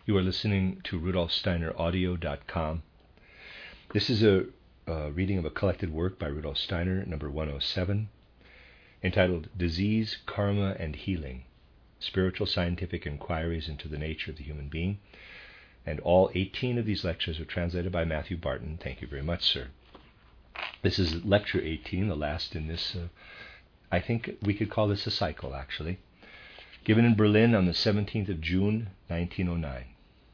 You are listening to RudolfSteinerAudio.com. This is a reading of a collected work by Rudolf Steiner, number 107, entitled Disease, Karma, and Healing, Spiritual Scientific Inquiries into the Nature of the Human Being. And all 18 of these lectures are translated by Matthew Barton. Thank you very much, sir. This is lecture 18, the last in this, I think we could call this a cycle, actually, given in Berlin on the 17th of June, 1909.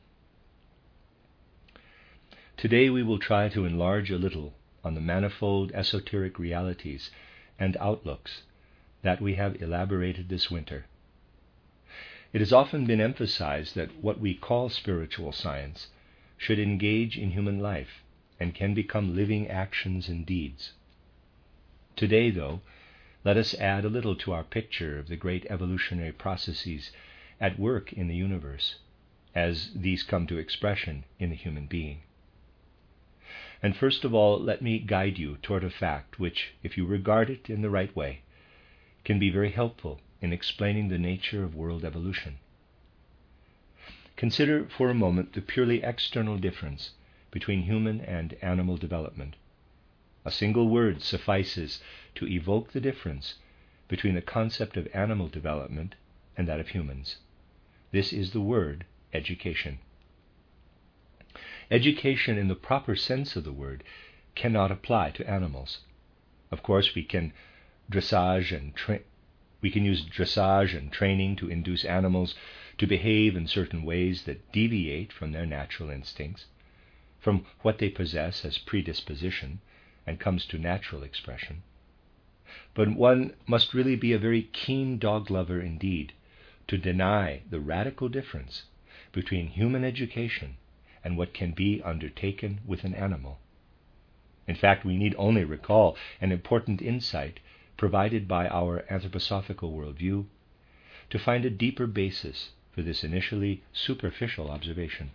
Today we will try to enlarge a little on the manifold esoteric realities and outlooks that we have elaborated this winter. It has often been emphasized that what we call spiritual science should engage in human life and can become living actions and deeds. Today, though, let us add a little to our picture of the great evolutionary processes at work in the universe, as these come to expression in the human being. And first of all, let me guide you toward a fact which, if you regard it in the right way, can be very helpful in explaining the nature of world evolution. Consider for a moment the purely external difference between human and animal development. A single word suffices to evoke the difference between the concept of animal development and that of humans. This is the word education. Education in the proper sense of the word cannot apply to animals. Of course, we can use dressage and training to induce animals to behave in certain ways that deviate from their natural instincts, from what they possess as predisposition and comes to natural expression. But one must really be a very keen dog lover indeed to deny the radical difference between human education and what can be undertaken with an animal. In fact, we need only recall an important insight provided by our anthroposophical worldview to find a deeper basis for this initially superficial observation.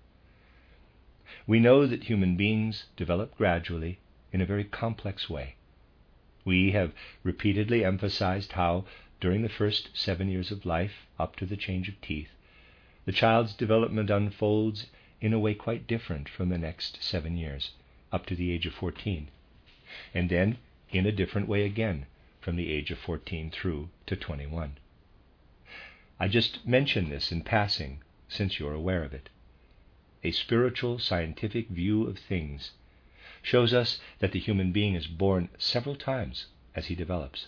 We know that human beings develop gradually in a very complex way. We have repeatedly emphasized how, during the first 7 years of life, up to the change of teeth, the child's development unfolds in a way quite different from the next 7 years, up to the age of 14, and then in a different way again from the age of 14 through to 21. I just mention this in passing, since you're aware of it. A spiritual, scientific view of things shows us that the human being is born several times as he develops.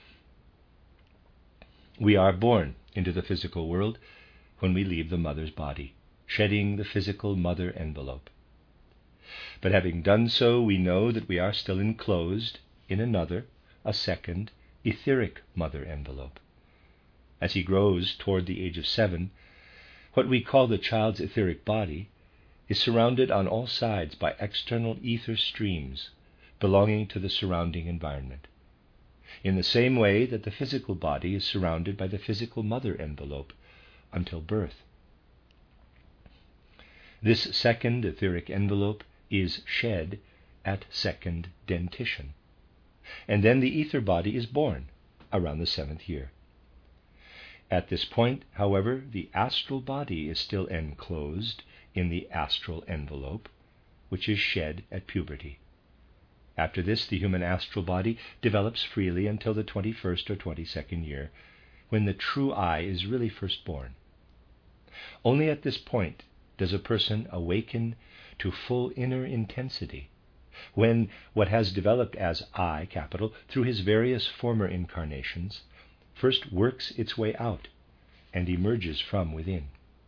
We are born into the physical world when we leave the mother's body, shedding the physical mother envelope. But having done so, we know that we are still enclosed in another, a second, etheric mother envelope. As he grows toward the age of 7, what we call the child's etheric body is surrounded on all sides by external ether streams belonging to the surrounding environment, in the same way that the physical body is surrounded by the physical mother envelope until birth. This second etheric envelope is shed at second dentition, and then the ether body is born around the 7th year. At this point, however, the astral body is still enclosed in the astral envelope, which is shed at puberty. After this, the human astral body develops freely until the 21st or 22nd year, when the true I is really first born. Only at this point does a person awaken to full inner intensity, when what has developed as I, capital, through his various former incarnations, first works its way out and emerges from within.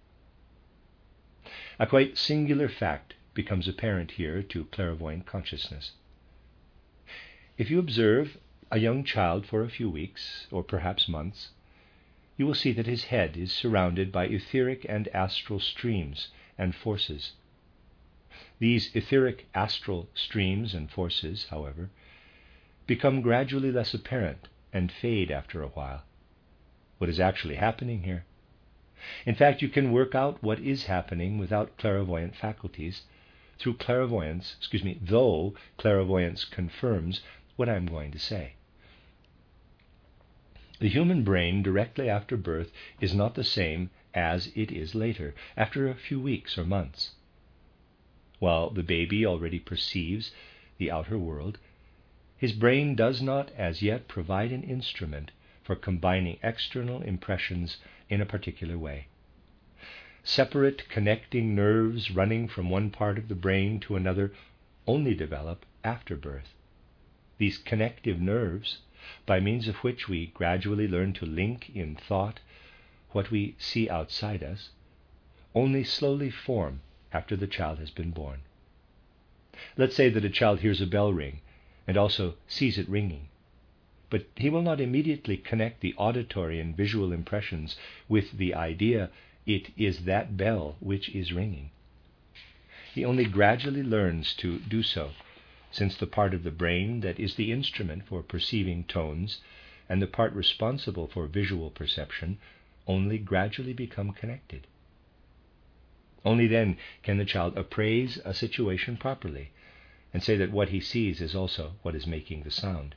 A quite singular fact becomes apparent here to clairvoyant consciousness. If you observe a young child for a few weeks, or perhaps months, you will see that his head is surrounded by etheric and astral streams and forces. These etheric astral streams and forces, however, become gradually less apparent and fade after a while. What is actually happening here? In fact, you can work out what is happening without clairvoyant faculties through clairvoyance, though clairvoyance confirms what I'm going to say. The human brain directly after birth is not the same as it is later, after a few weeks or months. While the baby already perceives the outer world, his brain does not as yet provide an instrument for combining external impressions in a particular way. Separate connecting nerves running from one part of the brain to another only develop after birth. These connective nerves, by means of which we gradually learn to link in thought what we see outside us, only slowly form after the child has been born. Let's say that a child hears a bell ring and also sees it ringing, but he will not immediately connect the auditory and visual impressions with the idea it is that bell which is ringing. He only gradually learns to do so, since the part of the brain that is the instrument for perceiving tones and the part responsible for visual perception only gradually become connected. Only then can the child appraise a situation properly and say that what he sees is also what is making the sound.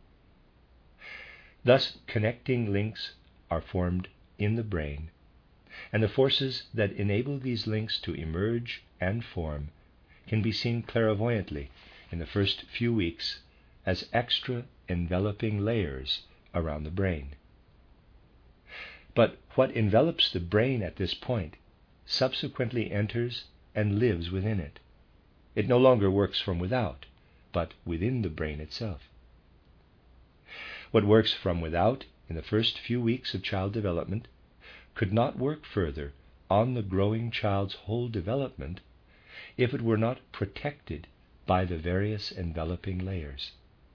Thus, connecting links are formed in the brain, and the forces that enable these links to emerge and form can be seen clairvoyantly in the first few weeks as extra enveloping layers around the brain. But what envelops the brain at this point subsequently enters and lives within it. It no longer works from without, but within the brain itself. What works from without in the first few weeks of child development could not work further on the growing child's whole development if it were not protected by the various enveloping layers.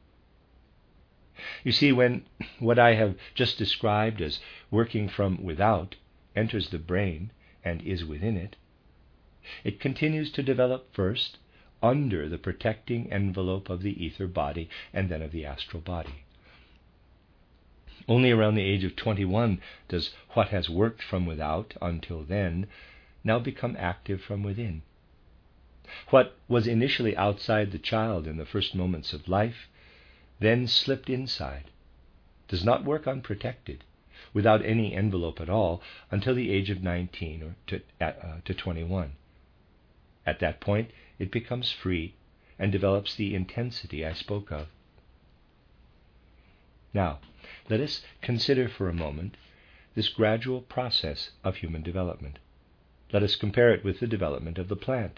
You see, when what I have just described as working from without enters the brain and is within it, it continues to develop first under the protecting envelope of the ether body and then of the astral body. Only around the age of 21 does what has worked from without until then now become active from within. What was initially outside the child in the first moments of life then slipped inside, does not work unprotected, without any envelope at all, until the age of 19 or to 21. At that point, it becomes free and develops the intensity I spoke of. Now, let us consider for a moment this gradual process of human development. Let us compare it with the development of the plant.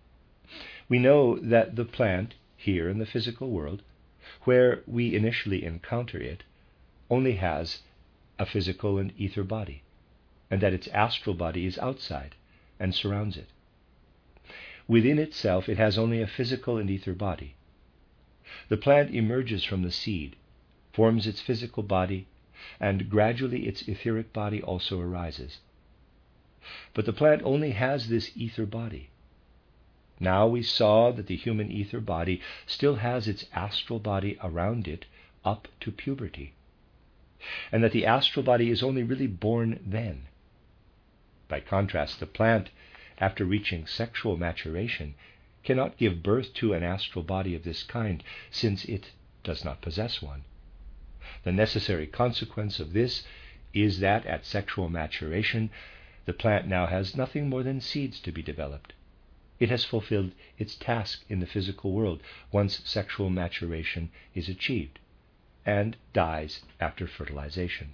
We know that the plant, here in the physical world, where we initially encounter it, only has a physical and ether body, and that its astral body is outside and surrounds it. Within itself, it has only a physical and ether body. The plant emerges from the seed, forms its physical body, and gradually its etheric body also arises. But the plant only has this ether body. Now we saw that the human ether body still has its astral body around it up to puberty, and that the astral body is only really born then. By contrast, the plant, after reaching sexual maturation, cannot give birth to an astral body of this kind, since it does not possess one. The necessary consequence of this is that at sexual maturation, the plant now has nothing more than seeds to be developed. It has fulfilled its task in the physical world once sexual maturation is achieved, and dies after fertilization.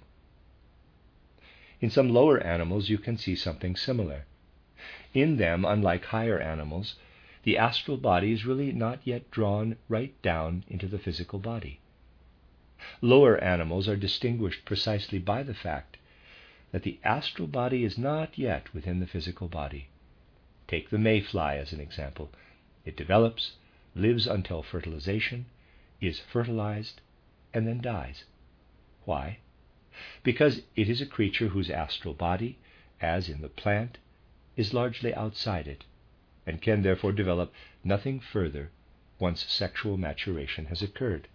In some lower animals you can see something similar. In them, unlike higher animals, the astral body is really not yet drawn right down into the physical body. Lower animals are distinguished precisely by the fact that the astral body is not yet within the physical body. Take the mayfly as an example. It develops, lives until fertilization, is fertilized, and then dies. Why? Because it is a creature whose astral body, as in the plant, is largely outside it, and can therefore develop nothing further once sexual maturation has occurred.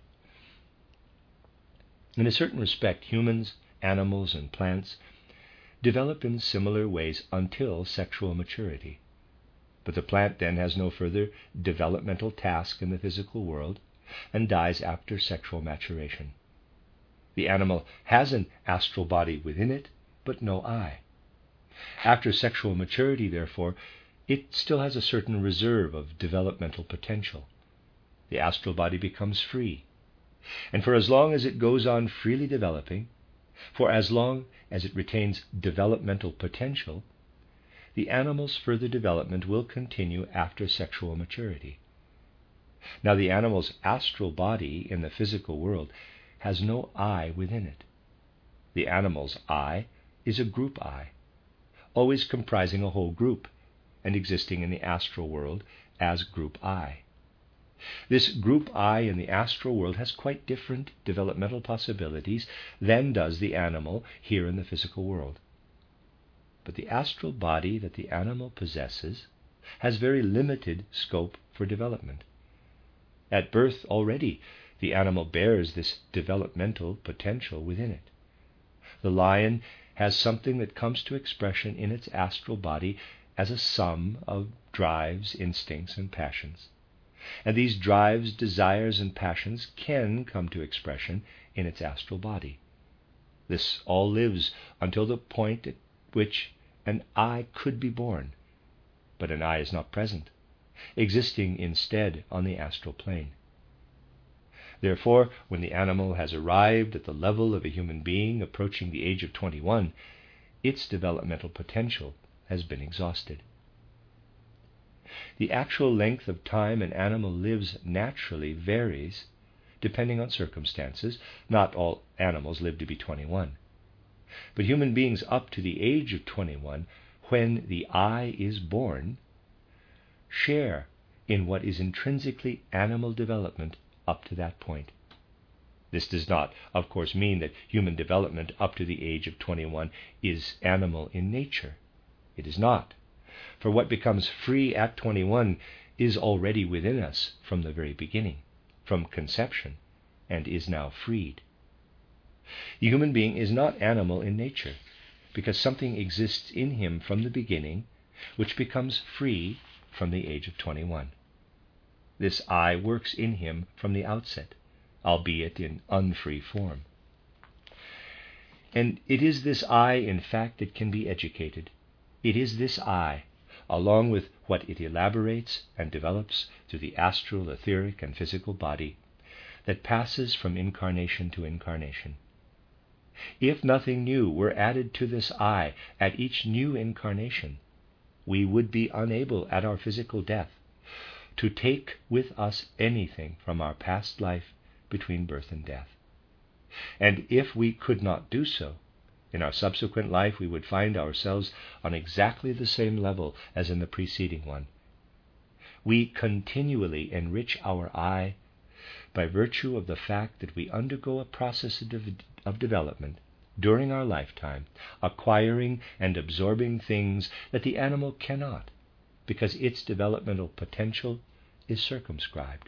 In a certain respect, humans, animals, and plants develop in similar ways until sexual maturity. But the plant then has no further developmental task in the physical world and dies after sexual maturation. The animal has an astral body within it, but no I. After sexual maturity, therefore, it still has a certain reserve of developmental potential. The astral body becomes free, and for as long as it goes on freely developing, for as long as it retains developmental potential, the animal's further development will continue after sexual maturity. Now, the animal's astral body in the physical world has no I within it. The animal's I is a group I, always comprising a whole group and existing in the astral world as group I. This group I in the astral world has quite different developmental possibilities than does the animal here in the physical world. But the astral body that the animal possesses has very limited scope for development. At birth already, the animal bears this developmental potential within it. The lion has something that comes to expression in its astral body as a sum of drives, instincts, and passions. And these drives, desires, and passions can come to expression in its astral body. This all lives until the point at which an I could be born, but an I is not present, existing instead on the astral plane. Therefore, when the animal has arrived at the level of a human being approaching the age of 21, its developmental potential has been exhausted. The actual length of time an animal lives naturally varies depending on circumstances. Not all animals live to be 21. But human beings up to the age of 21, when the I is born, share in what is intrinsically animal development up to that point. This does not, of course, mean that human development up to the age of 21 is animal in nature. It is not. For what becomes free at 21 is already within us from the very beginning, from conception, and is now freed. The human being is not animal in nature, because something exists in him from the beginning which becomes free from the age of 21. This I works in him from the outset, albeit in unfree form. And it is this I, in fact, that can be educated. It is this I, along with what it elaborates and develops through the astral, etheric, and physical body, that passes from incarnation to incarnation. If nothing new were added to this I at each new incarnation, we would be unable at our physical death to take with us anything from our past life between birth and death. And if we could not do so, in our subsequent life we would find ourselves on exactly the same level as in the preceding one. We continually enrich our I by virtue of the fact that we undergo a process of development during our lifetime, acquiring and absorbing things that the animal cannot, because its developmental potential is circumscribed.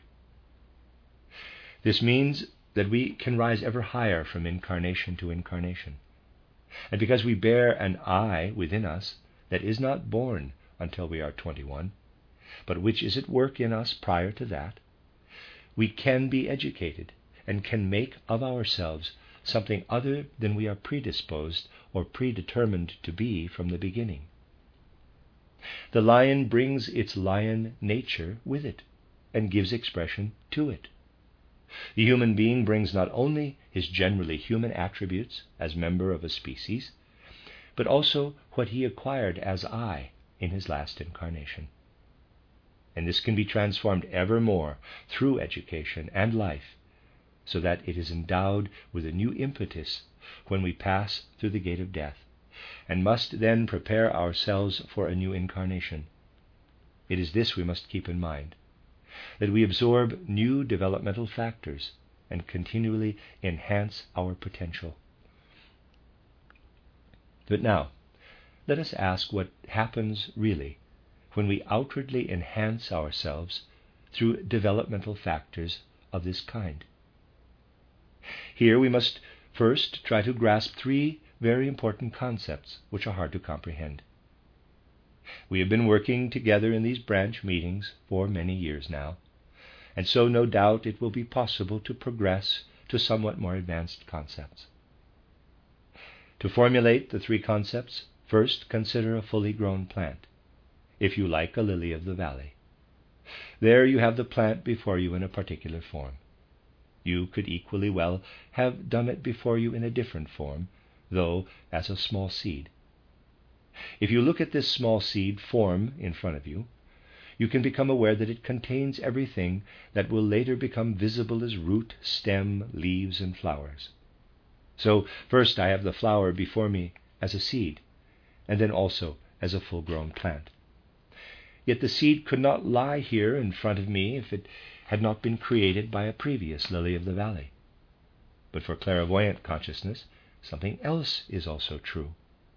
This means that we can rise ever higher from incarnation to incarnation. And because we bear an I within us that is not born until we are 21, but which is at work in us prior to that, we can be educated and can make of ourselves something other than we are predisposed or predetermined to be from the beginning. The lion brings its lion nature with it and gives expression to it. The human being brings not only his generally human attributes as member of a species, but also what he acquired as I in his last incarnation. And this can be transformed ever more through education and life, so that it is endowed with a new impetus when we pass through the gate of death, and must then prepare ourselves for a new incarnation. It is this we must keep in mind, that we absorb new developmental factors and continually enhance our potential. But now, let us ask what happens really when we outwardly enhance ourselves through developmental factors of this kind. Here we must first try to grasp three very important concepts which are hard to comprehend. We have been working together in these branch meetings for many years now, and so no doubt it will be possible to progress to somewhat more advanced concepts. To formulate the three concepts, first consider a fully grown plant, if you like a lily of the valley. There you have the plant before you in a particular form. You could equally well have done it before you in a different form, though as a small seed. If you look at this small seed form in front of you, you can become aware that it contains everything that will later become visible as root, stem, leaves, and flowers. So first I have the flower before me as a seed, and then also as a full-grown plant. Yet the seed could not lie here in front of me if it had not been created by a previous lily of the valley. But for clairvoyant consciousness, something else is also true.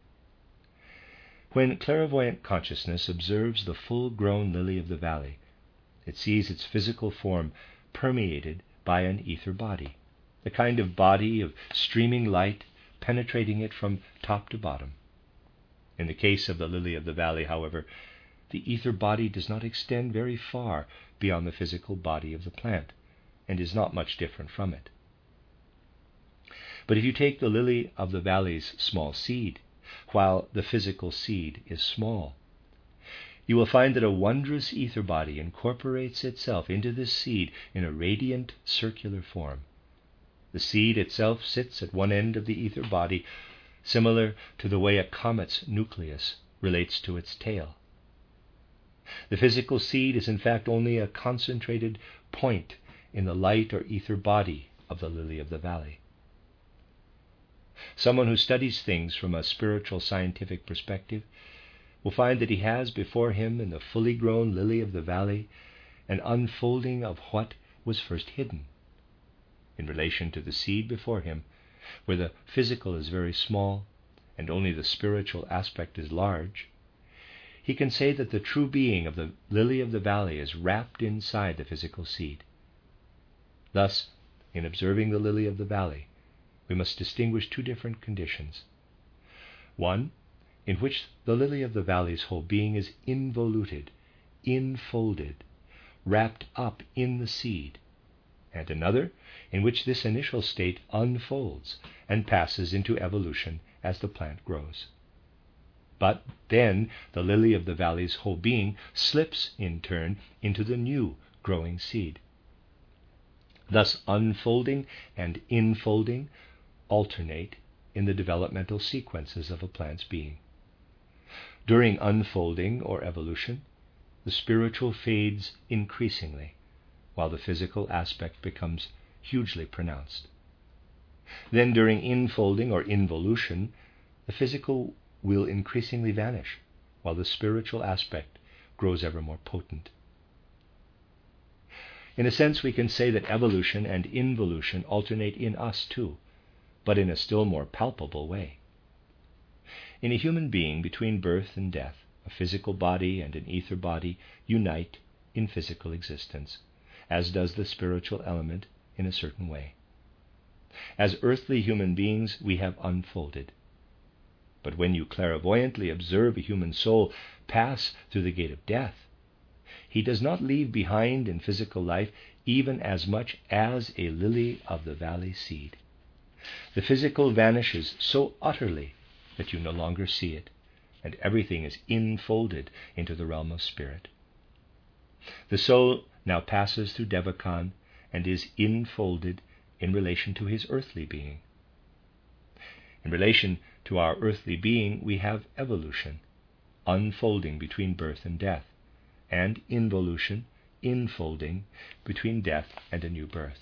When clairvoyant consciousness observes the full-grown lily of the valley, it sees its physical form permeated by an ether body, the kind of body of streaming light penetrating it from top to bottom. In the case of the lily of the valley, however, the ether body does not extend very far beyond the physical body of the plant, and is not much different from it. But if you take the lily of the valley's small seed, while the physical seed is small, you will find that a wondrous ether body incorporates itself into this seed in a radiant circular form. The seed itself sits at one end of the ether body, similar to the way a comet's nucleus relates to its tail. The physical seed is in fact only a concentrated point in the light or ether body of the lily of the valley. Someone who studies things from a spiritual scientific perspective will find that he has before him in the fully grown lily of the valley an unfolding of what was first hidden. In relation to the seed before him, where the physical is very small and only the spiritual aspect is large, he can say that the true being of the lily of the valley is wrapped inside the physical seed. Thus, in observing the lily of the valley, we must distinguish two different conditions. One, in which the lily of the valley's whole being is involuted, enfolded, wrapped up in the seed, and another, in which this initial state unfolds and passes into evolution as the plant grows. But then the lily of the valley's whole being slips in turn into the new growing seed. Thus unfolding and enfolding alternate in the developmental sequences of a plant's being. During unfolding or evolution, the spiritual fades increasingly, while the physical aspect becomes hugely pronounced. Then during enfolding or involution, the physical will increasingly vanish, while the spiritual aspect grows ever more potent. In a sense, we can say that evolution and involution alternate in us too, but in a still more palpable way. In a human being, between birth and death, a physical body and an ether body unite in physical existence, as does the spiritual element in a certain way. As earthly human beings, we have unfolded. But when you clairvoyantly observe a human soul pass through the gate of death, he does not leave behind in physical life even as much as a lily of the valley seed. The physical vanishes so utterly that you no longer see it, and everything is enfolded into the realm of spirit. The soul now passes through Devachan and is enfolded in relation to his earthly being. In relation to our earthly being, we have evolution, unfolding between birth and death, and involution, enfolding between death and a new birth.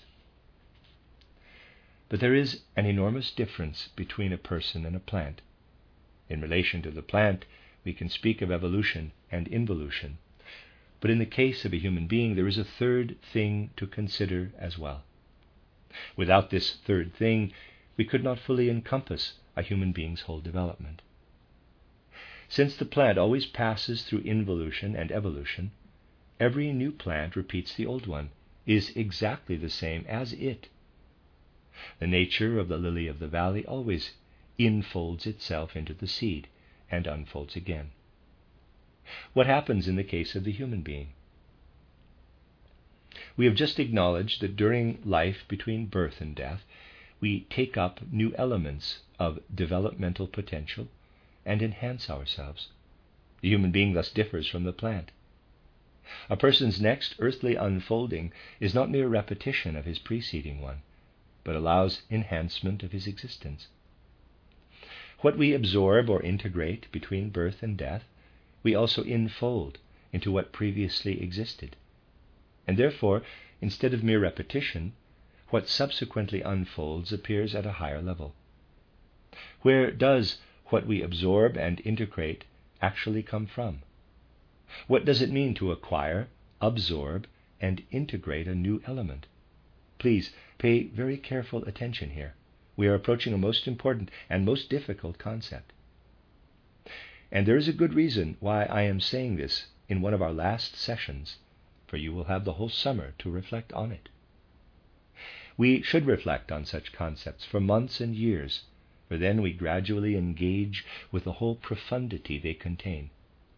But there is an enormous difference between a person and a plant. In relation to the plant, we can speak of evolution and involution, but in the case of a human being, there is a third thing to consider as well. Without this third thing, we could not fully encompass a human being's whole development. Since the plant always passes through involution and evolution, every new plant repeats the old one, is exactly the same as it. The nature of the lily of the valley always enfolds itself into the seed and unfolds again. What happens in the case of the human being? We have just acknowledged that during life between birth and death, we take up new elements of developmental potential and enhance ourselves. The human being thus differs from the plant. A person's next earthly unfolding is not mere repetition of his preceding one, but allows enhancement of his existence. What we absorb or integrate between birth and death, we also infold into what previously existed. And therefore, instead of mere repetition, what subsequently unfolds appears at a higher level. Where does what we absorb and integrate actually come from? What does it mean to acquire, absorb, and integrate a new element? Please pay very careful attention here. We are approaching a most important and most difficult concept. And there is a good reason why I am saying this in one of our last sessions, for you will have the whole summer to reflect on it. We should reflect on such concepts for months and years, for then we gradually engage with the whole profundity they contain.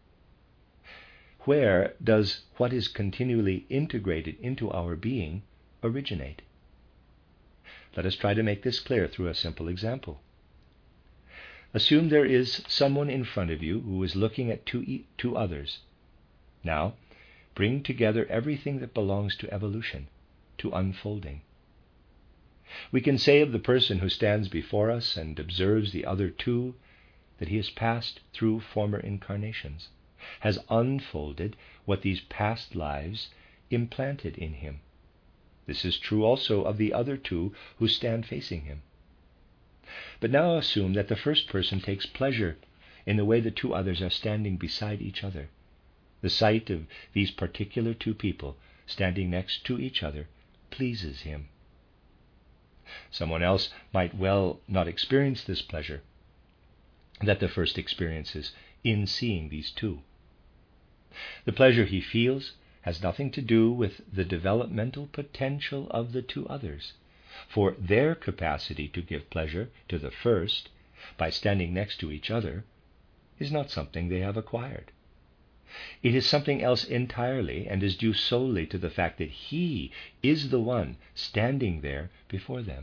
Where does what is continually integrated into our being originate? Let us try to make this clear through a simple example. Assume there is someone in front of you who is looking at two others. Now, bring together everything that belongs to evolution, to unfolding. We can say of the person who stands before us and observes the other two that he has passed through former incarnations, has unfolded what these past lives implanted in him. This is true also of the other two who stand facing him. But now assume that the first person takes pleasure in the way the two others are standing beside each other. The sight of these particular two people standing next to each other pleases him. Someone else might well not experience this pleasure that the first experiences in seeing these two. The pleasure he feels has nothing to do with the developmental potential of the two others, for their capacity to give pleasure to the first by standing next to each other is not something they have acquired. It is something else entirely and is due solely to the fact that he is the one standing there before them.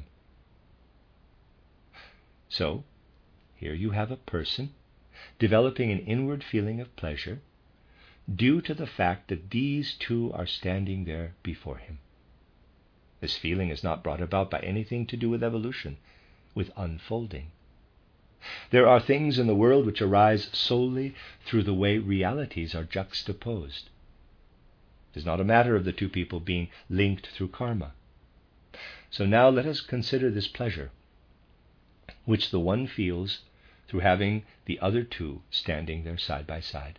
So, here you have a person developing an inward feeling of pleasure due to the fact that these two are standing there before him. This feeling is not brought about by anything to do with evolution, with unfolding. There are things in the world which arise solely through the way realities are juxtaposed. It is not a matter of the two people being linked through karma. So now let us consider this pleasure, which the one feels through having the other two standing there side by side.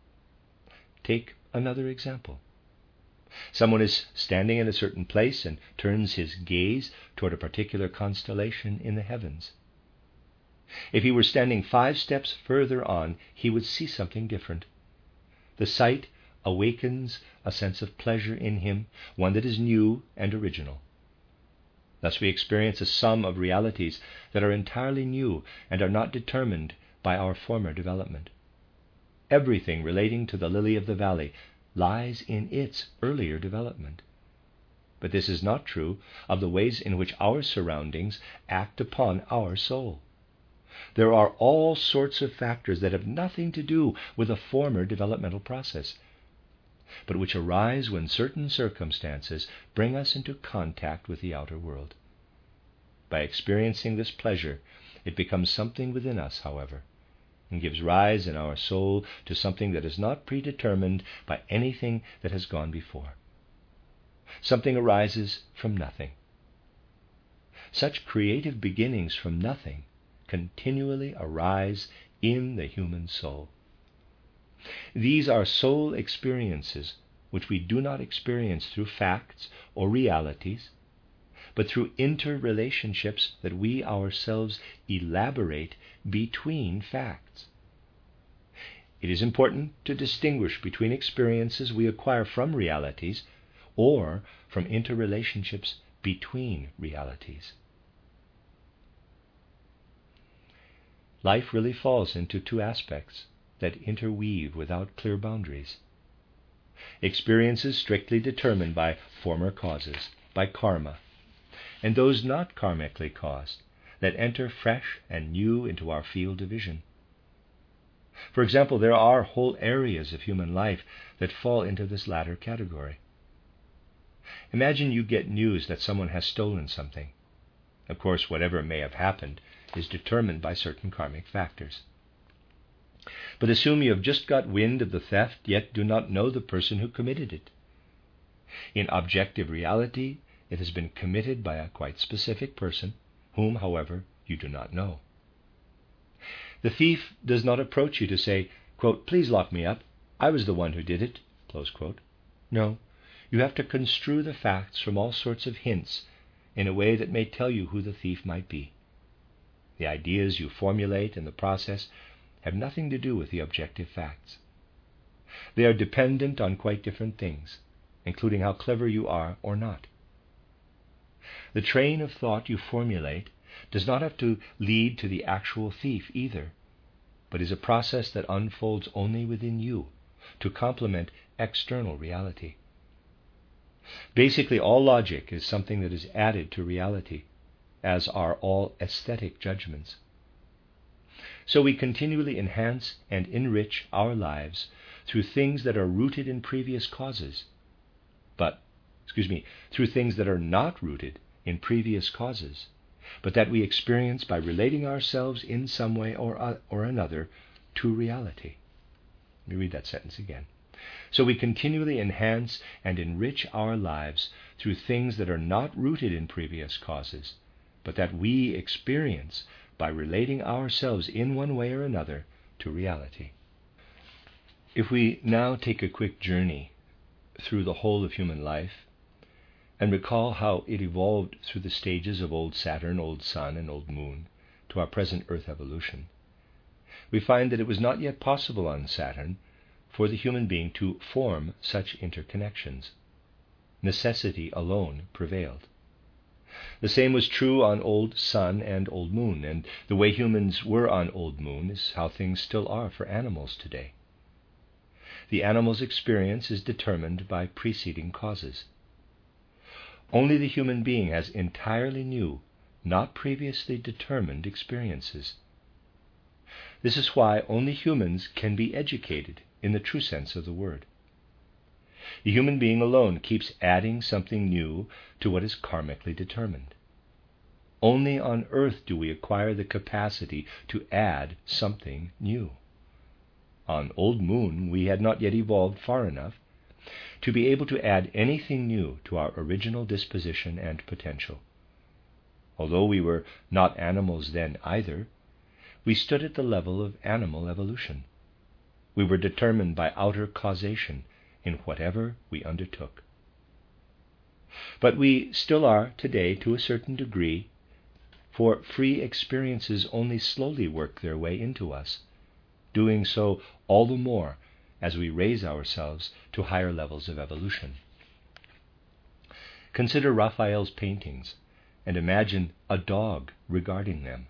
Take another example. Someone is standing in a certain place and turns his gaze toward a particular constellation in the heavens. If he were standing 5 steps further on, he would see something different. The sight awakens a sense of pleasure in him, one that is new and original. Thus we experience a sum of realities that are entirely new and are not determined by our former development. Everything relating to the lily of the valley lies in its earlier development. But this is not true of the ways in which our surroundings act upon our soul. There are all sorts of factors that have nothing to do with a former developmental process, but which arise when certain circumstances bring us into contact with the outer world. By experiencing this pleasure, it becomes something within us, however, and gives rise in our soul to something that is not predetermined by anything that has gone before. Something arises from nothing. Such creative beginnings from nothing continually arise in the human soul. These are soul experiences which we do not experience through facts or realities, but through interrelationships that we ourselves elaborate between facts. It is important to distinguish between experiences we acquire from realities or from interrelationships between realities. Life really falls into 2 aspects that interweave without clear boundaries. experiences strictly determined by former causes, by karma, and those not karmically caused, that enter fresh and new into our field of vision. For example, there are whole areas of human life that fall into this latter category. Imagine you get news that someone has stolen something. Of course, whatever may have happened is determined by certain karmic factors. But assume you have just got wind of the theft, yet do not know the person who committed it. In objective reality, it has been committed by a quite specific person, whom, however, you do not know. The thief does not approach you to say, quote, "Please lock me up. I was the one who did it." Close quote. No, you have to construe the facts from all sorts of hints in a way that may tell you who the thief might be. The ideas you formulate in the process have nothing to do with the objective facts. They are dependent on quite different things, including how clever you are or not. The train of thought you formulate does not have to lead to the actual thief either, but is a process that unfolds only within you to complement external reality. Basically, all logic is something that is added to reality, as are all aesthetic judgments. So we continually enhance and enrich our lives through things that are rooted in previous causes, through things that are not rooted in previous causes, but that we experience by relating ourselves in some way or another to reality. Let me read that sentence again. So we continually enhance and enrich our lives through things that are not rooted in previous causes, but that we experience by relating ourselves in one way or another to reality. If we now take a quick journey through the whole of human life and recall how it evolved through the stages of old Saturn, old Sun, and old Moon to our present Earth evolution, we find that it was not yet possible on Saturn for the human being to form such interconnections. Necessity alone prevailed. The same was true on old Sun and old Moon, and the way humans were on old Moon is how things still are for animals today. The animal's experience is determined by preceding causes. Only the human being has entirely new, not previously determined experiences. This is why only humans can be educated in the true sense of the word. The human being alone keeps adding something new to what is karmically determined. Only on earth do we acquire the capacity to add something new. On old Moon, we had not yet evolved far enough to be able to add anything new to our original disposition and potential. Although we were not animals then either, we stood at the level of animal evolution. We were determined by outer causation in whatever we undertook. But we still are today to a certain degree, for free experiences only slowly work their way into us, doing so all the more as we raise ourselves to higher levels of evolution. Consider Raphael's paintings and imagine a dog regarding them.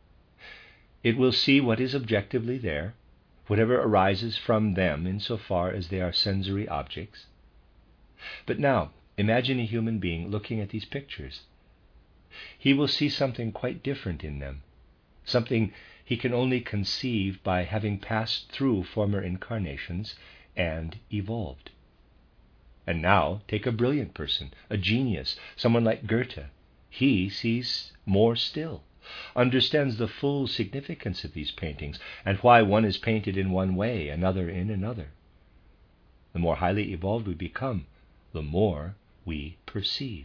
It will see what is objectively there, whatever arises from them insofar as they are sensory objects. But now, imagine a human being looking at these pictures. He will see something quite different in them, something he can only conceive by having passed through former incarnations and evolved. And now, take a brilliant person, a genius, someone like Goethe. He sees more still, understands the full significance of these paintings and why one is painted in one way, another in another. The more highly evolved we become, the more we perceive.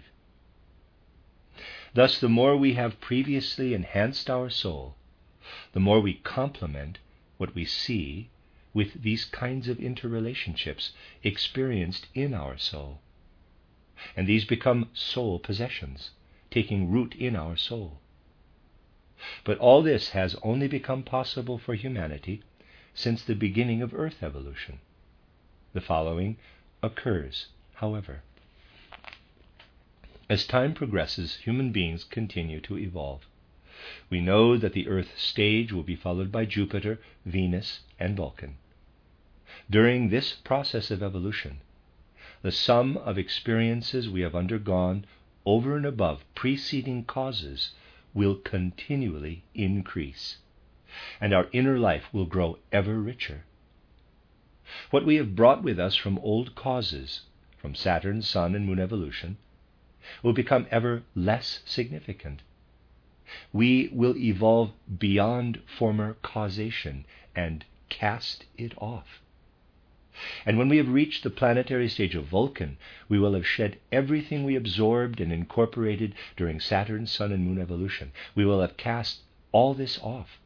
Thus, the more we have previously enhanced our soul, the more we complement what we see with these kinds of interrelationships experienced in our soul. And these become soul possessions, taking root in our soul. But all this has only become possible for humanity since the beginning of Earth evolution. The following occurs, however. As time progresses, human beings continue to evolve. We know that the Earth stage will be followed by Jupiter, Venus, and Vulcan. During this process of evolution, the sum of experiences we have undergone over and above preceding causes will continually increase, and our inner life will grow ever richer. What we have brought with us from old causes, from Saturn, Sun, and Moon evolution, will become ever less significant. We will evolve beyond former causation and cast it off. And when we have reached the planetary stage of Vulcan, we will have shed everything we absorbed and incorporated during Saturn, Sun, and Moon evolution. We will have cast all this off.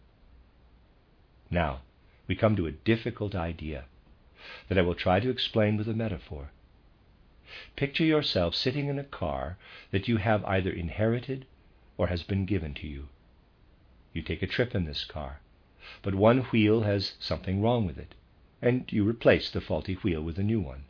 Now, we come to a difficult idea that I will try to explain with a metaphor. Picture yourself sitting in a car that you have either inherited or has been given to you. You take a trip in this car, but one wheel has something wrong with it, and you replace the faulty wheel with a new one.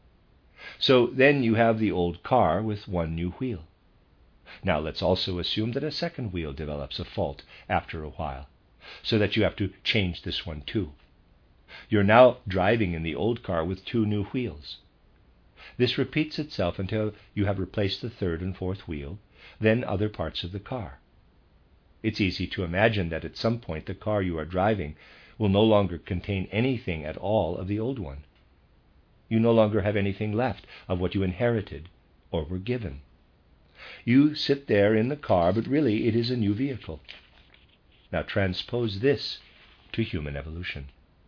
So then you have the old car with one new wheel. Now let's also assume that a second wheel develops a fault after a while, so that you have to change this one too. You're now driving in the old car with two new wheels. This repeats itself until you have replaced the third and fourth wheel, then other parts of the car. It's easy to imagine that at some point the car you are driving will no longer contain anything at all of the old one. You no longer have anything left of what you inherited or were given. You sit there in the car, but really it is a new vehicle. Now transpose this to human evolution.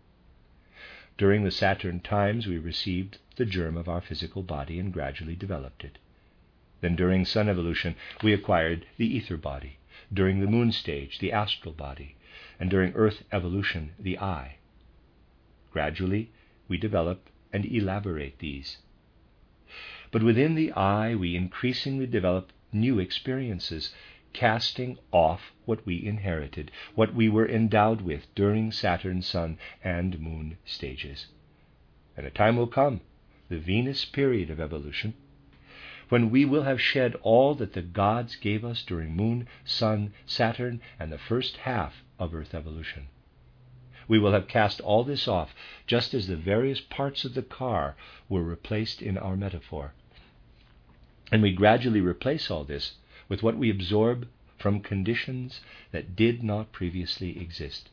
During the Saturn times, we received the germ of our physical body and gradually developed it. Then during Sun evolution, we acquired the ether body. During the Moon stage, the astral body. And during Earth evolution, the I. Gradually, we develop and elaborate these. But within the I, we increasingly develop new experiences, casting off what we inherited, what we were endowed with during Saturn, Sun, and Moon stages. And a time will come, the Venus period of evolution, when we will have shed all that the gods gave us during Moon, Sun, Saturn, and the first half of Earth evolution. We will have cast all this off, just as the various parts of the car were replaced in our metaphor. And we gradually replace all this with what we absorb from conditions that did not previously exist.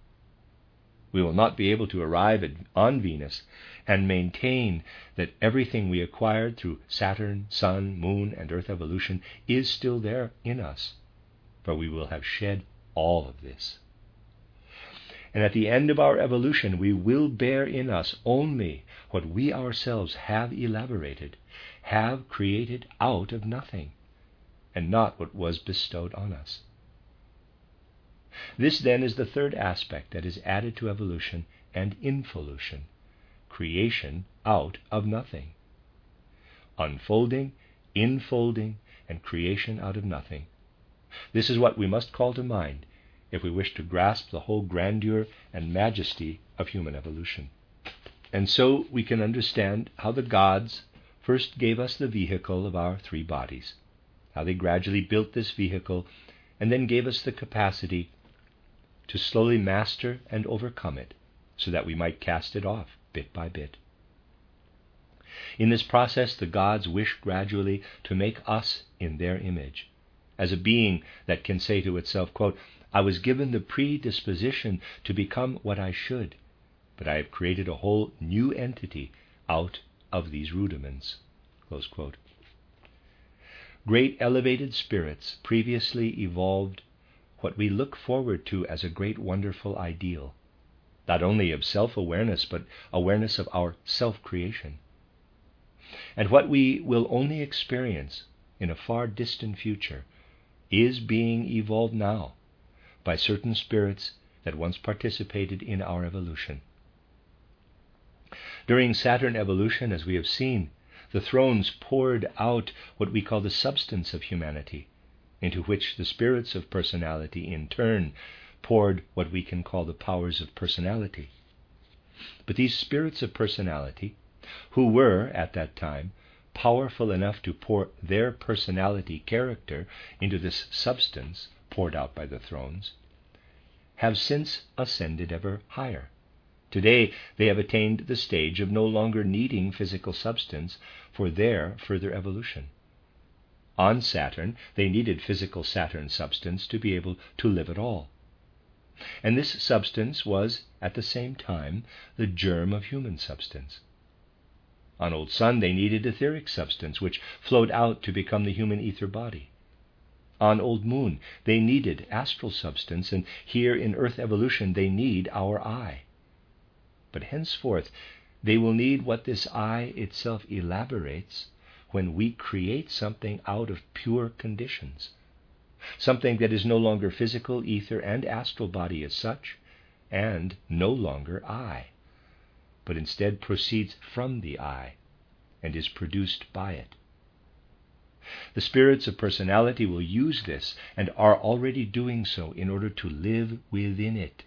We will not be able to arrive on Venus and maintain that everything we acquired through Saturn, Sun, Moon, and Earth evolution is still there in us, for we will have shed all of this. And at the end of our evolution, we will bear in us only what we ourselves have elaborated, have created out of nothing, and not what was bestowed on us. This then is the third aspect that is added to evolution and involution, creation out of nothing. Unfolding, infolding, and creation out of nothing. This is what we must call to mind if we wish to grasp the whole grandeur and majesty of human evolution. And so we can understand how the gods first gave us the vehicle of our three bodies, how they gradually built this vehicle and then gave us the capacity to slowly master and overcome it so that we might cast it off bit by bit. In this process, the gods wish gradually to make us in their image, as a being that can say to itself, quote, I was given the predisposition to become what I should, but I have created a whole new entity out of these rudiments. Close quote. Great elevated spirits previously evolved what we look forward to as a great wonderful ideal, not only of self-awareness, but awareness of our self-creation. And what we will only experience in a far distant future is being evolved now by certain spirits that once participated in our evolution. During Saturn evolution, as we have seen, the thrones poured out what we call the substance of humanity, into which the spirits of personality in turn poured what we can call the powers of personality. But these spirits of personality, who were, at that time, powerful enough to pour their personality character into this substance poured out by the thrones, have since ascended ever higher, Today they have attained the stage of no longer needing physical substance for their further evolution. On Saturn, they needed physical Saturn substance to be able to live at all. And this substance was, at the same time, the germ of human substance. On Old Sun, they needed etheric substance, which flowed out to become the human ether body. On Old Moon, they needed astral substance, and here in Earth evolution, they need our eye. But henceforth, they will need what this eye itself elaborates when we create something out of pure conditions, something that is no longer physical, ether, and astral body as such, and no longer I, but instead proceeds from the I and is produced by it. The spirits of personality will use this and are already doing so in order to live within it.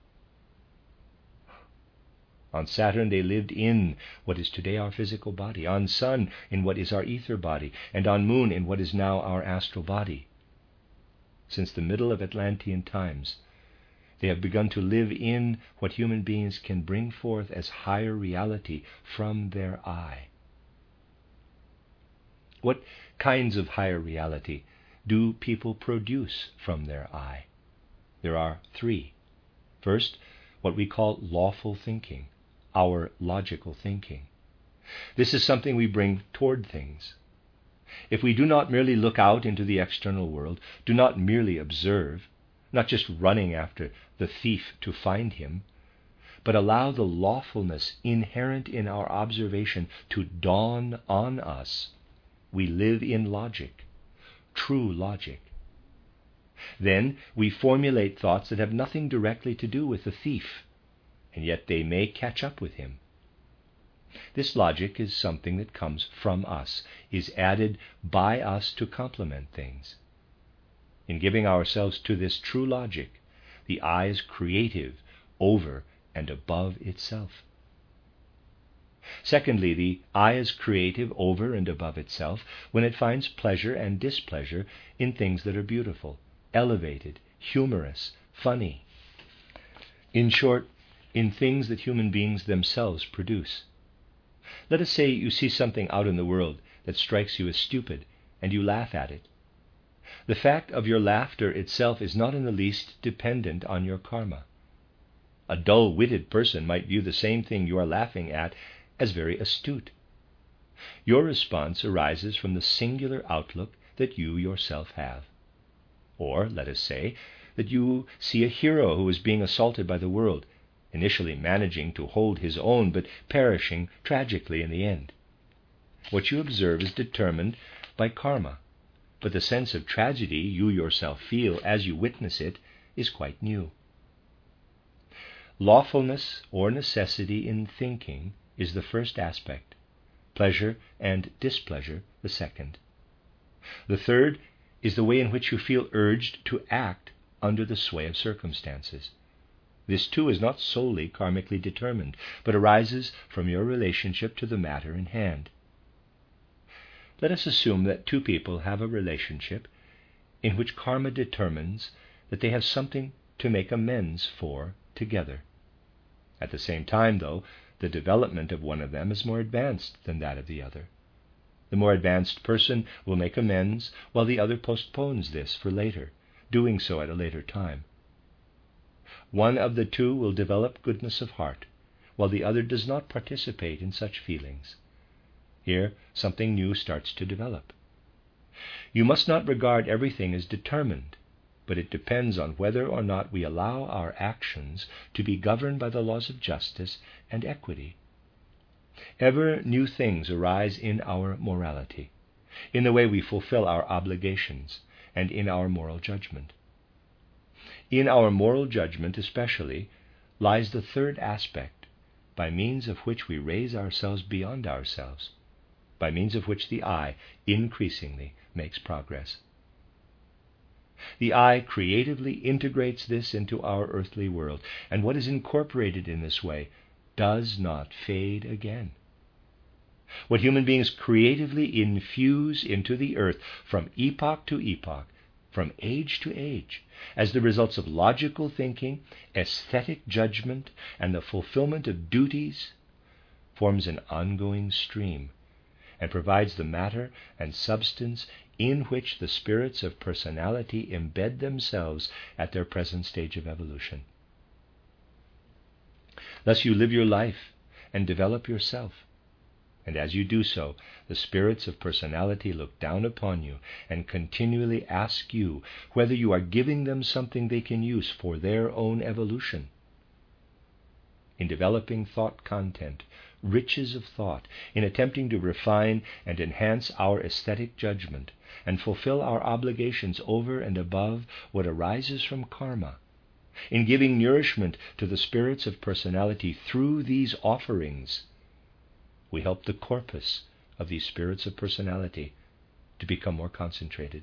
On Saturn they lived in what is today our physical body, on Sun in what is our ether body, and on Moon in what is now our astral body. Since the middle of Atlantean times, they have begun to live in what human beings can bring forth as higher reality from their I. What kinds of higher reality do people produce from their I? There are three. First, what we call lawful thinking, our logical thinking. This is something we bring toward things. If we do not merely look out into the external world, do not merely observe, not just running after the thief to find him, but allow the lawfulness inherent in our observation to dawn on us, we live in logic, true logic. Then we formulate thoughts that have nothing directly to do with the thief, and yet they may catch up with him. This logic is something that comes from us, is added by us to complement things. In giving ourselves to this true logic, the I is creative over and above itself. Secondly, the I is creative over and above itself when it finds pleasure and displeasure in things that are beautiful, elevated, humorous, funny. In short, in things that human beings themselves produce. Let us say you see something out in the world that strikes you as stupid, and you laugh at it. The fact of your laughter itself is not in the least dependent on your karma. A dull-witted person might view the same thing you are laughing at as very astute. Your response arises from the singular outlook that you yourself have. Or, let us say, that you see a hero who is being assaulted by the world, initially managing to hold his own, but perishing tragically in the end. What you observe is determined by karma, but the sense of tragedy you yourself feel as you witness it is quite new. Lawfulness or necessity in thinking is the first aspect, pleasure and displeasure the second. The third is the way in which you feel urged to act under the sway of circumstances. This too is not solely karmically determined, but arises from your relationship to the matter in hand. Let us assume that two people have a relationship in which karma determines that they have something to make amends for together. At the same time, though, the development of one of them is more advanced than that of the other. The more advanced person will make amends, while the other postpones this for later, doing so at a later time. One of the two will develop goodness of heart, while the other does not participate in such feelings. Here, something new starts to develop. You must not regard everything as determined, but it depends on whether or not we allow our actions to be governed by the laws of justice and equity. Ever new things arise in our morality, in the way we fulfill our obligations, and in our moral judgment. In our moral judgment especially lies the third aspect, by means of which we raise ourselves beyond ourselves, by means of which the I increasingly makes progress. The I creatively integrates this into our earthly world, and what is incorporated in this way does not fade again. What human beings creatively infuse into the earth from epoch to epoch from age to age, as the results of logical thinking, aesthetic judgment, and the fulfillment of duties, forms an ongoing stream and provides the matter and substance in which the spirits of personality embed themselves at their present stage of evolution. Thus you live your life and develop yourself. And as you do so, the spirits of personality look down upon you and continually ask you whether you are giving them something they can use for their own evolution. In developing thought content, riches of thought, in attempting to refine and enhance our aesthetic judgment and fulfill our obligations over and above what arises from karma, in giving nourishment to the spirits of personality through these offerings, we help the corpus of these spirits of personality to become more concentrated.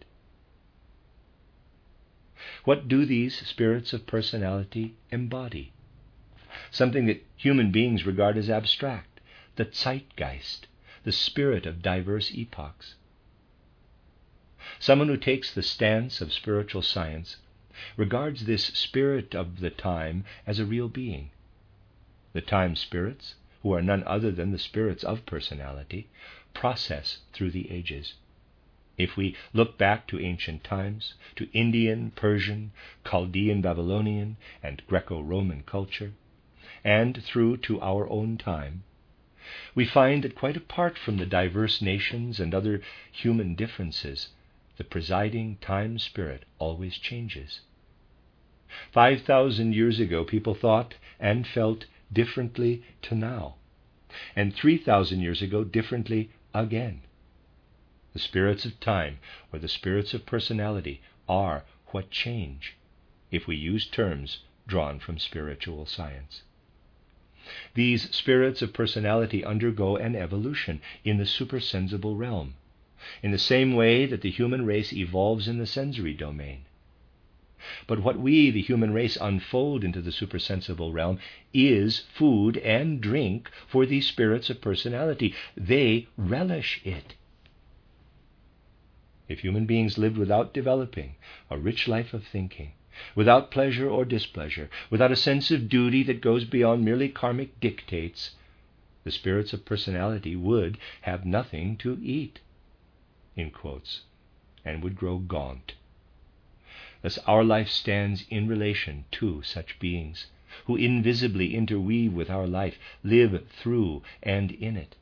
What do these spirits of personality embody? Something that human beings regard as abstract, the zeitgeist, the spirit of diverse epochs. Someone who takes the stance of spiritual science regards this spirit of the time as a real being. The time spirits, who are none other than the spirits of personality, process through the ages. If we look back to ancient times, to Indian, Persian, Chaldean, Babylonian, and Greco-Roman culture, and through to our own time, we find that quite apart from the diverse nations and other human differences, the presiding time spirit always changes. 5,000 years ago, people thought and felt differently to now, and 3,000 years ago differently again. The spirits of time, or the spirits of personality, are what change, if we use terms drawn from spiritual science. These spirits of personality undergo an evolution in the supersensible realm, in the same way that the human race evolves in the sensory domain. But what we, the human race, unfold into the supersensible realm is food and drink for these spirits of personality. They relish it. If human beings lived without developing a rich life of thinking, without pleasure or displeasure, without a sense of duty that goes beyond merely karmic dictates, the spirits of personality would have nothing to eat, in quotes, and would grow gaunt. Thus our life stands in relation to such beings, who invisibly interweave with our life, live through and in it.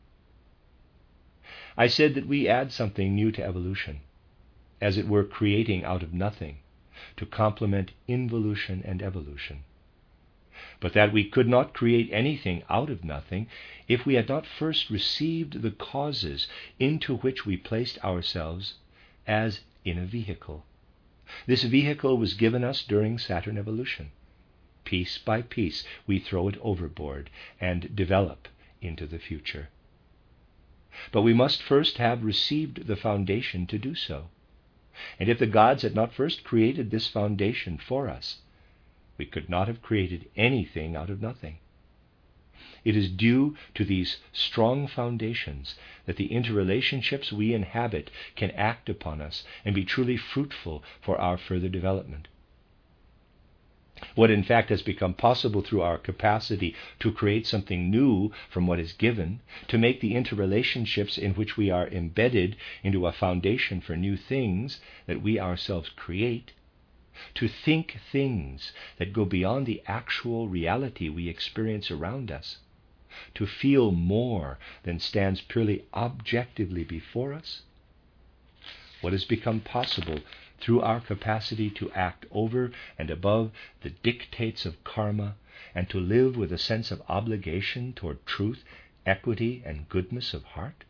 I said that we add something new to evolution, as it were creating out of nothing, to complement involution and evolution. But that we could not create anything out of nothing if we had not first received the causes into which we placed ourselves as in a vehicle. This vehicle was given us during Saturn evolution. Piece by piece, we throw it overboard and develop into the future. But we must first have received the foundation to do so. And if the gods had not first created this foundation for us, we could not have created anything out of nothing. It is due to these strong foundations that the interrelationships we inhabit can act upon us and be truly fruitful for our further development. What in fact has become possible through our capacity to create something new from what is given, to make the interrelationships in which we are embedded into a foundation for new things that we ourselves create, to think things that go beyond the actual reality we experience around us, to feel more than stands purely objectively before us. What has become possible through our capacity to act over and above the dictates of karma and to live with a sense of obligation toward truth, equity, and goodness of heart?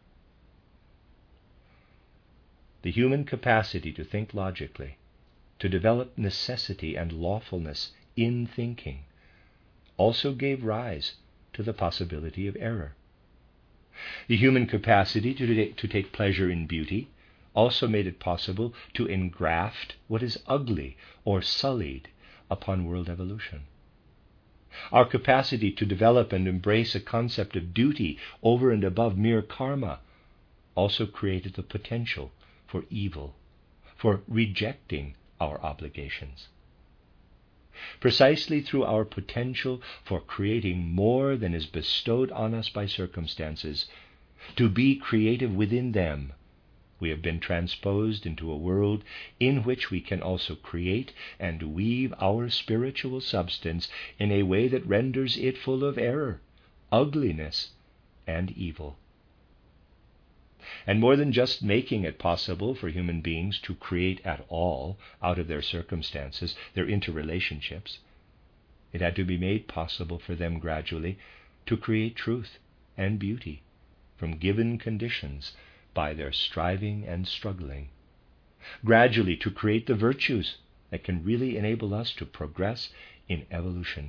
The human capacity to think logically, to develop necessity and lawfulness in thinking, also gave rise to the possibility of error. The human capacity to take pleasure in beauty also made it possible to engraft what is ugly or sullied upon world evolution. Our capacity to develop and embrace a concept of duty over and above mere karma also created the potential for evil, for rejecting our obligations. Precisely through our potential for creating more than is bestowed on us by circumstances, to be creative within them, we have been transposed into a world in which we can also create and weave our spiritual substance in a way that renders it full of error, ugliness, and evil. And more than just making it possible for human beings to create at all out of their circumstances, their interrelationships, it had to be made possible for them gradually to create truth and beauty from given conditions by their striving and struggling. Gradually to create the virtues that can really enable us to progress in evolution.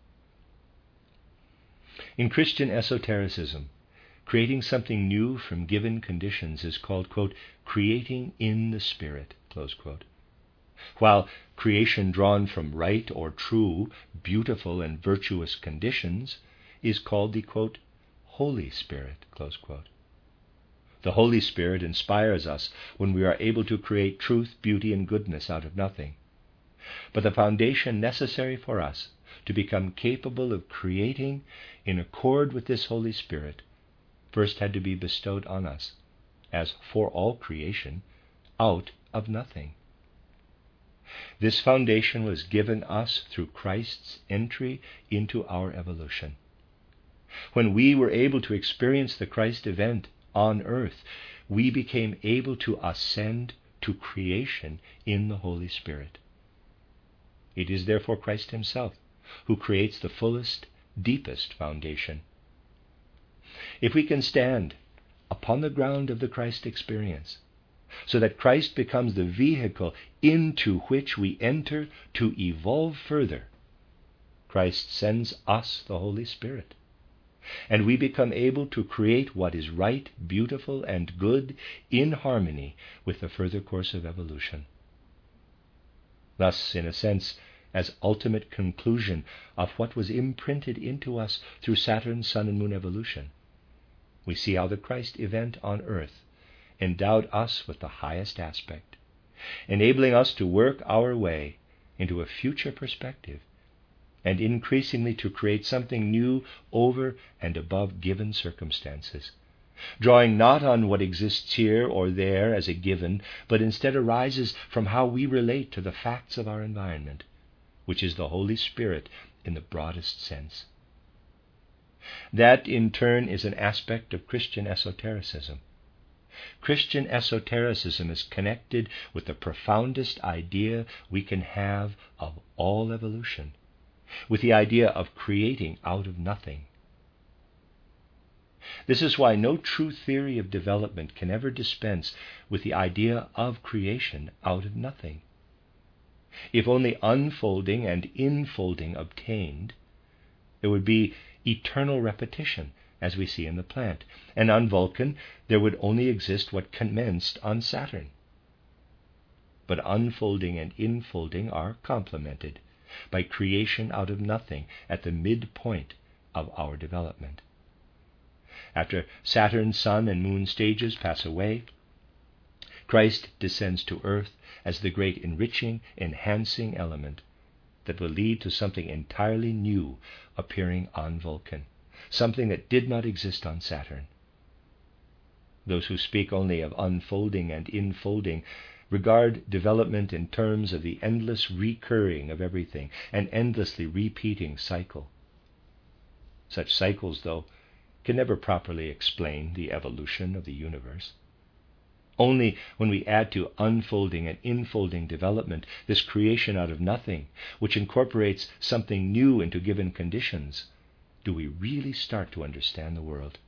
In Christian esotericism, creating something new from given conditions is called, quote, creating in the Spirit, close quote. While creation drawn from right or true, beautiful and virtuous conditions is called the, quote, Holy Spirit, close quote. The Holy Spirit inspires us when we are able to create truth, beauty, and goodness out of nothing. But the foundation necessary for us to become capable of creating in accord with this Holy Spirit first had to be bestowed on us, as for all creation, out of nothing. This foundation was given us through Christ's entry into our evolution. When we were able to experience the Christ event on earth, we became able to ascend to creation in the Holy Spirit. It is therefore Christ himself who creates the fullest, deepest foundation. If we can stand upon the ground of the Christ experience, so that Christ becomes the vehicle into which we enter to evolve further, Christ sends us the Holy Spirit, and we become able to create what is right, beautiful, and good in harmony with the further course of evolution. Thus, in a sense, as ultimate conclusion of what was imprinted into us through Saturn's Sun and Moon evolution, we see how the Christ event on earth endowed us with the highest aspect, enabling us to work our way into a future perspective and increasingly to create something new over and above given circumstances, drawing not on what exists here or there as a given, but instead arises from how we relate to the facts of our environment, which is the Holy Spirit in the broadest sense. That, in turn, is an aspect of Christian esotericism. Christian esotericism is connected with the profoundest idea we can have of all evolution, with the idea of creating out of nothing. This is why no true theory of development can ever dispense with the idea of creation out of nothing. If only unfolding and infolding obtained, there would be eternal repetition, as we see in the plant, and on Vulcan there would only exist what commenced on Saturn. But unfolding and infolding are complemented by creation out of nothing at the midpoint of our development. After Saturn, Sun, and Moon stages pass away, Christ descends to earth as the great enriching, enhancing element that will lead to something entirely new appearing on Vulcan, something that did not exist on Saturn. Those who speak only of unfolding and infolding regard development in terms of the endless recurring of everything, an endlessly repeating cycle. Such cycles, though, can never properly explain the evolution of the universe. Only when we add to unfolding and infolding development this creation out of nothing, which incorporates something new into given conditions, do we really start to understand the world.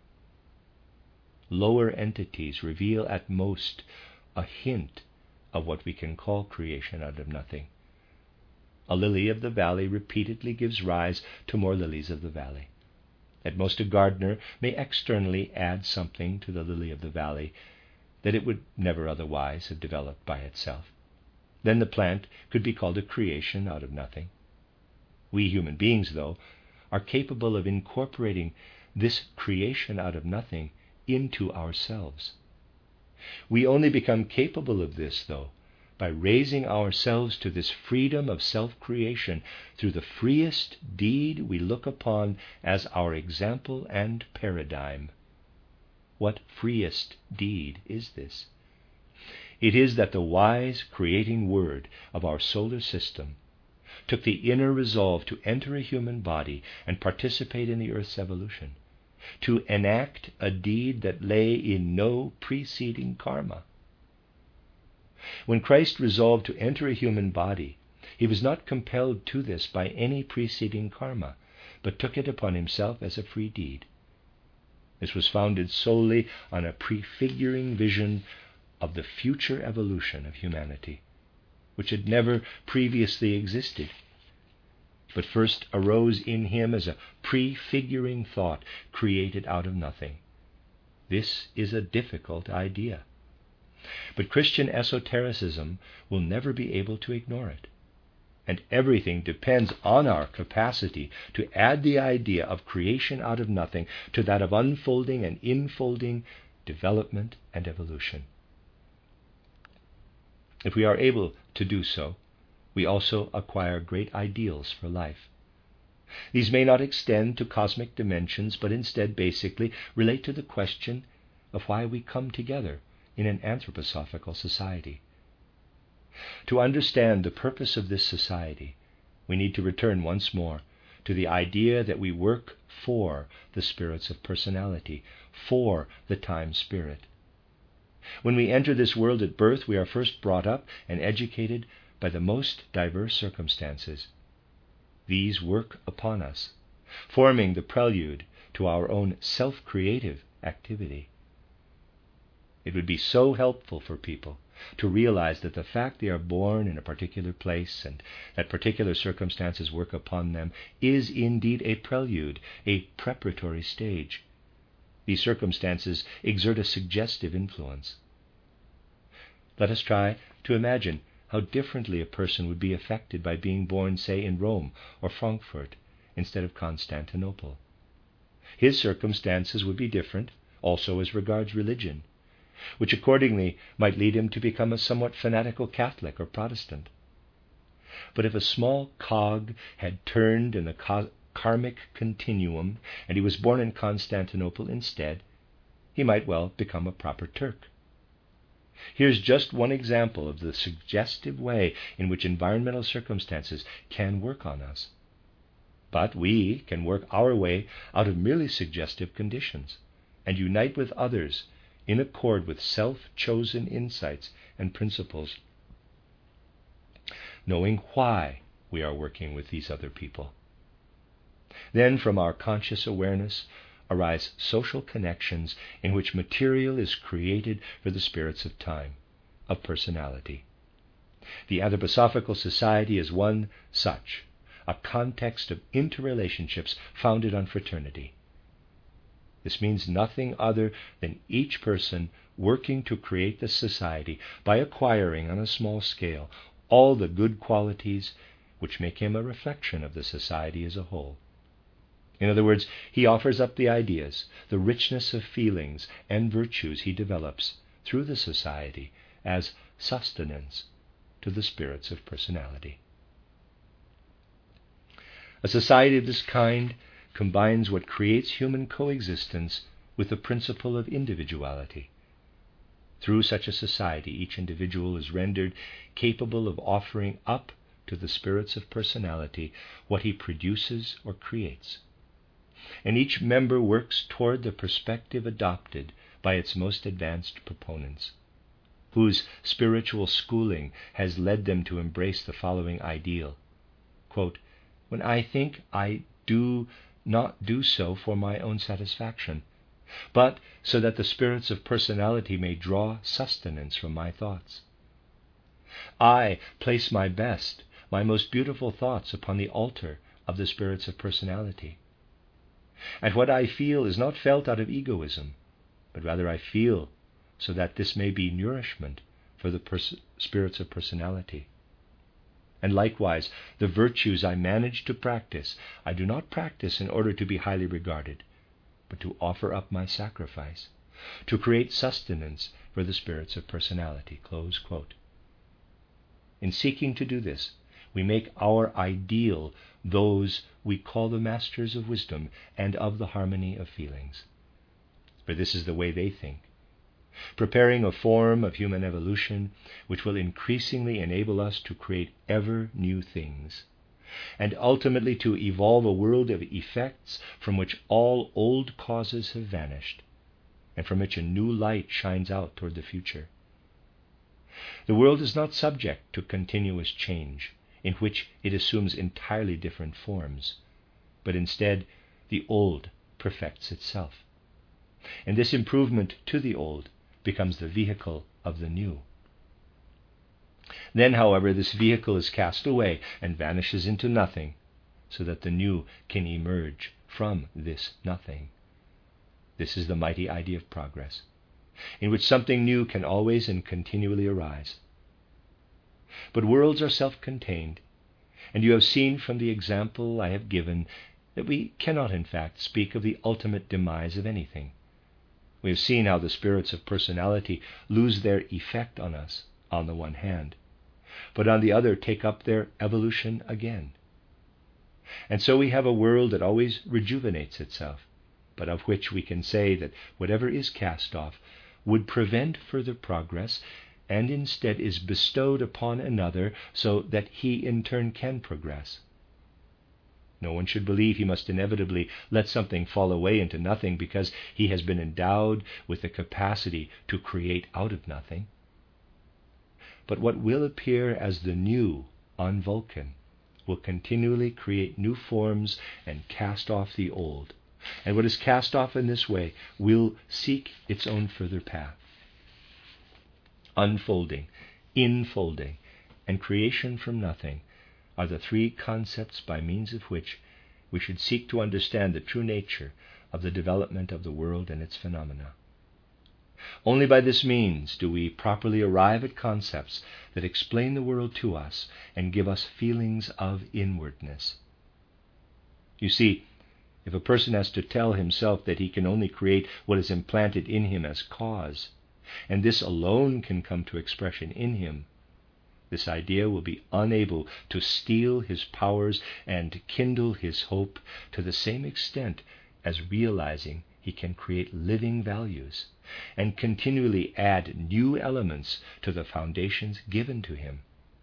Lower entities reveal at most a hint of what we can call creation out of nothing. A lily of the valley repeatedly gives rise to more lilies of the valley. At most a gardener may externally add something to the lily of the valley that it would never otherwise have developed by itself. Then the plant could be called a creation out of nothing. We human beings, though, are capable of incorporating this creation out of nothing into ourselves. We only become capable of this, though, by raising ourselves to this freedom of self-creation through the freest deed we look upon as our example and paradigm. What freest deed is this? It is that the wise creating word of our solar system took the inner resolve to enter a human body and participate in the earth's evolution, to enact a deed that lay in no preceding karma. When Christ resolved to enter a human body, he was not compelled to this by any preceding karma, but took it upon himself as a free deed. This was founded solely on a prefiguring vision of the future evolution of humanity, which had never previously existed, but first arose in him as a prefiguring thought created out of nothing. This is a difficult idea, but Christian esotericism will never be able to ignore it, and everything depends on our capacity to add the idea of creation out of nothing to that of unfolding and infolding, development and evolution. If we are able to do so, we also acquire great ideals for life. These may not extend to cosmic dimensions, but instead basically relate to the question of why we come together in an anthroposophical society. To understand the purpose of this society, we need to return once more to the idea that we work for the spirits of personality, for the time spirit. When we enter this world at birth, we are first brought up and educated by the most diverse circumstances. These work upon us, forming the prelude to our own self-creative activity. It would be so helpful for people to realize that the fact they are born in a particular place and that particular circumstances work upon them is indeed a prelude, a preparatory stage. These circumstances exert a suggestive influence. Let us try to imagine how differently a person would be affected by being born, say, in Rome or Frankfurt instead of Constantinople. His circumstances would be different, also as regards religion, which accordingly might lead him to become a somewhat fanatical Catholic or Protestant. But if a small cog had turned in the karmic continuum and he was born in Constantinople instead, he might well become a proper Turk. Here's just one example of the suggestive way in which environmental circumstances can work on us. But we can work our way out of merely suggestive conditions and unite with others in accord with self-chosen insights and principles, knowing why we are working with these other people. Then from our conscious awareness arise social connections in which material is created for the spirits of time, of personality. The Anthroposophical Society is one such, a context of interrelationships founded on fraternity. This means nothing other than each person working to create the society by acquiring on a small scale all the good qualities which make him a reflection of the society as a whole. In other words, he offers up the ideas, the richness of feelings and virtues he develops through the society as sustenance to the spirits of personality. A society of this kind combines what creates human coexistence with the principle of individuality. Through such a society, each individual is rendered capable of offering up to the spirits of personality what he produces or creates. And each member works toward the perspective adopted by its most advanced proponents, whose spiritual schooling has led them to embrace the following ideal. Quote, "When I think, I do not do so for my own satisfaction, but so that the spirits of personality may draw sustenance from my thoughts. I place my best, my most beautiful thoughts upon the altar of the spirits of personality. And what I feel is not felt out of egoism, but rather I feel so that this may be nourishment for the spirits of personality. And likewise, the virtues I manage to practice, I do not practice in order to be highly regarded, but to offer up my sacrifice, to create sustenance for the spirits of personality. Close quote. In seeking to do this, we make our ideal those we call the masters of wisdom and of the harmony of feelings. For this is the way they think, preparing a form of human evolution which will increasingly enable us to create ever new things, and ultimately to evolve a world of effects from which all old causes have vanished, and from which a new light shines out toward the future. The world is not subject to continuous change, in which it assumes entirely different forms, but instead the old perfects itself, and this improvement to the old becomes the vehicle of the new. Then, however, this vehicle is cast away and vanishes into nothing, so that the new can emerge from this nothing. This is the mighty idea of progress, in which something new can always and continually arise. But worlds are self-contained, and you have seen from the example I have given that we cannot in fact speak of the ultimate demise of anything. We have seen how the spirits of personality lose their effect on us on the one hand, but on the other take up their evolution again. And so we have a world that always rejuvenates itself, but of which we can say that whatever is cast off would prevent further progress, and instead is bestowed upon another so that he in turn can progress. No one should believe he must inevitably let something fall away into nothing because he has been endowed with the capacity to create out of nothing. But what will appear as the new on Vulcan will continually create new forms and cast off the old, and what is cast off in this way will seek its own further path. Unfolding, infolding, and creation from nothing are the three concepts by means of which we should seek to understand the true nature of the development of the world and its phenomena. Only by this means do we properly arrive at concepts that explain the world to us and give us feelings of inwardness. You see, if a person has to tell himself that he can only create what is implanted in him as cause, and this alone can come to expression in him, this idea will be unable to steel his powers and kindle his hope to the same extent as realizing he can create living values and continually add new elements to the foundations given to him.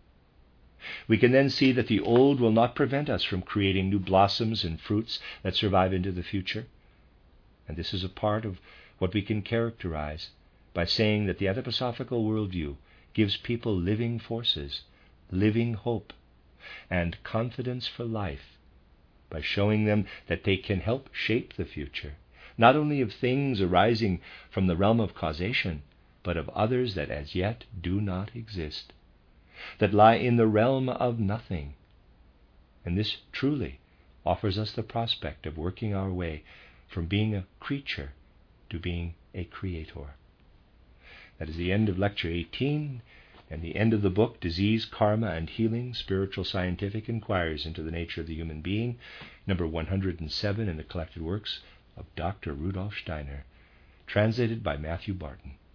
We can then see that the old will not prevent us from creating new blossoms and fruits that survive into the future. And this is a part of what we can characterize by saying that the anthroposophical worldview gives people living forces, living hope, and confidence for life by showing them that they can help shape the future, not only of things arising from the realm of causation, but of others that as yet do not exist, that lie in the realm of nothing. And this truly offers us the prospect of working our way from being a creature to being a creator. That is the end of Lecture 18 and the end of the book, Disease, Karma, and Healing, Spiritual Scientific Inquiries into the Nature of the Human Being, number 107 in the collected works of Dr. Rudolf Steiner, translated by Matthew Barton.